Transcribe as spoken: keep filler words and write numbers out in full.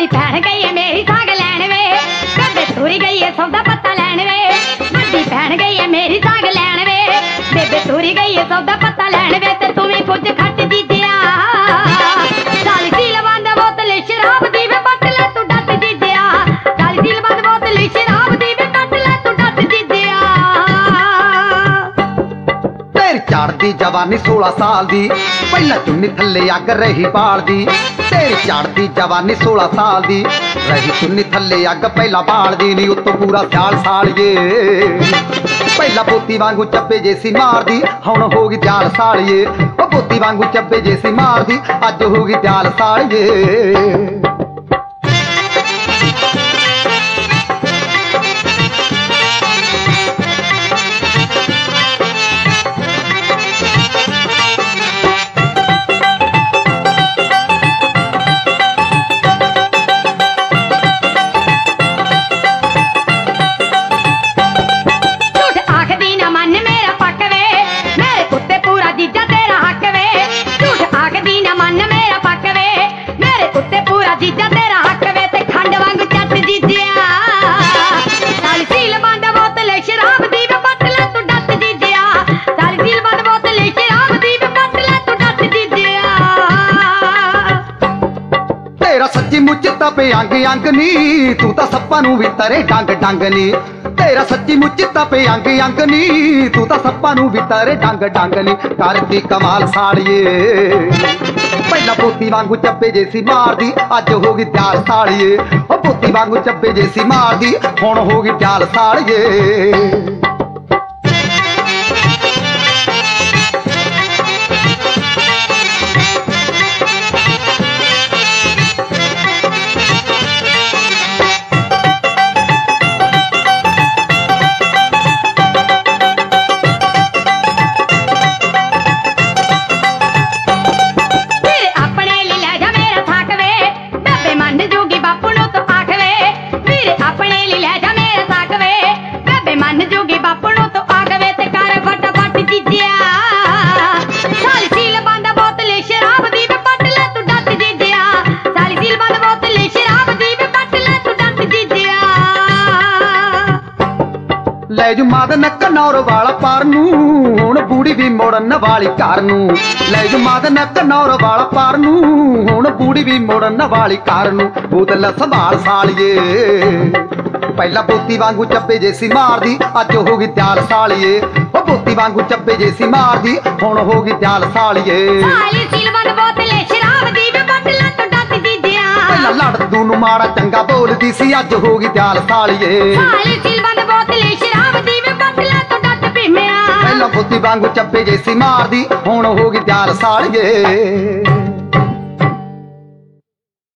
ਵੱਡੀ ਭੈਣ ਗਈ ਏ ਮੇਰੀ ਸਾਗ ਲੈਣ ਵੇ ਬੇਬੇ ਤੁਰੀ ਗਈ ਏ ਸੌਦਾ ਪੱਤਾ ਲੈਣ ਵੇ ਵੱਡੀ ਭੈਣ ਗਈ ਏ ਮੇਰੀ ਸਾਗ ਲੈਣ ਵੇ ਬੇਬੇ ਤੁਰੀ ਗਈ ਏ ਸੌਦਾ ਪੱਤਾ ਲੈਣ ਵੇ ਤੇ ਤੂੰ ਵੀ ਕੁਝ ਖੱਟ ਜੀਜਿਆ ਚਾਲੀ ਸੀਲ ਬੰਦ ਬੋਤਲ ਸ਼ਰਾਬ ਦੀ ਵੇ ਬੱਟ ਲੈ ਤੂੰ ਡੱਟ ਜੀਜਿਆ ਚਾਲੀ ਸੀਲ ਬੰਦ ਬੋਤਲ ਸ਼ਰਾਬ ਦੀ ਵੇ ਬੱਟ ਲੈ ਤੂੰ ਡੱਟ ਜੀਜਿਆ ਤੇਰੀ ਚੜਦੀ ਜਵਾਨੀ सोलह साल दी ਪਹਿਲਾਂ ਚੁੰਨੀ ਥੱਲੇ ਅੱਗ ਰਹੀ ਬਾਲਦੀ ਤੇਰੀ ਚੜਦੀ ਜਵਾਨੀ सोलह साल दी ਰਹੀ ਚੁੰਨੀ ਥੱਲੇ ਅੱਗ ਪਹਿਲਾਂ ਬਾਲਦੀ ਨੀ ਉੱਤੋਂ ਪੂਰਾ ਸਿਆਲ ਸਾਲੀਏ ਪਹਿਲਾਂ ਪੋਤੀ ਵਾਂਗੂ ਚੱਬੇ ਜੇ ਸੀ ਮਾਰਦੀ ਹੁਣ ਹੋ ਗਈ ਦਿਆਲ ਸਾਲੀਏ ਉਹ ਪੋਤੀ ਵਾਂਗੂ ਚੱਬੇ ਜੇ ਸੀ ਮਾਰਦੀ ਅੱਜ ਹੋ ਗਈ ਦਿਆਲ ਸਾਲੀਏ ਜੀਜਾ ਤੇਰਾ ਹੱਕ ਵੇ ਤੇ ਖੰਡ ਵਾਂਗ ਚੱਟ ਜੀਜਿਆ ਚਾਲੀ ਸੀਲ ਬੰਦ ਬੋਤਲ ਸ਼ਰਾਬ ਦੀ ਵੇ ਬੱਟ ਲੈ ਤੂੰ ਡੱਟ ਜੀਜਿਆ ਚਾਲੀ ਸੀਲ ਬੰਦ ਬੋਤਲ ਸ਼ਰਾਬ ਦੀ ਵੇ ਬੱਟ ਲੈ ਤੂੰ ਡੱਟ ਜੀਜਿਆ ਤੇਰਾ ਸੱਚੀ ਮੁੱਚ ਤਪੇ ਅੰਗ ਅੰਗ ਨੀ ਤੂੰ ਤਾਂ ਸੱਪਾਂ ਨੂੰ ਵੀ ਤਰੇ ਡੰਗ ਡੰਗ ਨੀ ਤੇਰਾ ਸੱਚੀ ਮੁੱਚ ਤਪੇ ਅੰਗ ਅੰਗ ਨੀ ਤੂੰ ਤਾਂ ਸੱਪਾਂ ਨੂੰ ਵੀ ਤਰੇ ਡੰਗ ਡੰਗ ਨੀ ਕਰਦੀ ਕਮਾਲ ਸਾਲੀਏ ਪਹਿਲਾਂ ਪੋਤੀ ਵਾਂਗੂ ਚੱਬੇ ਜੇ ਸੀ ਮਾਰਦੀ ਅੱਜ ਹੋ ਗਈ ਦਿਆਲ ਸਾਲੀਏ ਉਹ ਪੋਤੀ ਵਾਂਗੂ ਚੱਬੇ ਜੇ ਸੀ ਮਾਰਦੀ ਹੁਣ ਹੋ ਗਈ ਦਿਆਲ ਸਾਲੀਏ ਲੈ ਜੂ ਮਾਦ ਨੱਕ ਨੌਰ ਵਾਲਾ ਪਰ ਨੂੰ ਹੁਣ ਬੂੜੀ ਵੀ ਮੋੜਨ ਵਾਲੀ ਘਰ ਨੂੰ ਲੈ ਜੂ ਮਾਦ ਨੱਕ ਨੌਰ ਵਾਲਾ ਪਰ ਨੂੰ ਹੁਣ ਬੂੜੀ ਵੀ ਮੋੜਨ ਵਾਲੀ ਘਰ ਨੂੰ ਬੋਤਲ ਸੰਭਾਲ ਸਾਲੀਏ ਪਹਿਲਾਂ ਪੋਤੀ ਵਾਂਗੂ ਚੱਬੇ ਜੇ ਸੀ ਮਾਰਦੀ ਅੱਜ ਹੋ ਗਈ ਦਿਆਲ ਸਾਲੀਏ ਉਹ ਪੋਤੀ ਵਾਂਗੂ ਚੱਬੇ ਜੇ ਸੀ ਮਾਰਦੀ ਹੁਣ ਹੋ ਗਈ ਦਿਆਲ ਸਾਲੀਏ ਚਾਲੀ ਸੀਲ ਬੰਦ ਬੋਤਲ ਸ਼ਰਾਬ ਦੀ ਵੇ ਬੱਟ ਲੈ ਤੂੰ ਡੱਟ ਜੀਜਿਆ ਪਹਿਲਾਂ ਲੜਦੂ ਨੂੰ ਮਾੜਾ ਚੰਗਾ ਬੋਲਦੀ ਸੀ ਅੱਜ ਹੋ ਗਈ ਦਿਆਲ ਸਾਲੀਏ ਚਾਲੀ ਸੀਲ ਬੰਦ ਬੋਤਲ ਸ਼ਰਾਬ ਦੀ ਵੇ ਬੱਟ ਲੈ ਤੂੰ ਡੱਟ ਭੀਮਿਆ ਪਹਿਲਾਂ ਪੋਤੀ ਵਾਂਗੂ ਚੱਬੇ ਜੇ ਸੀ ਮਾਰਦੀ ਹੁਣ ਹੋ ਗਈ ਦਿਆਲ ਸਾਲੀਏ।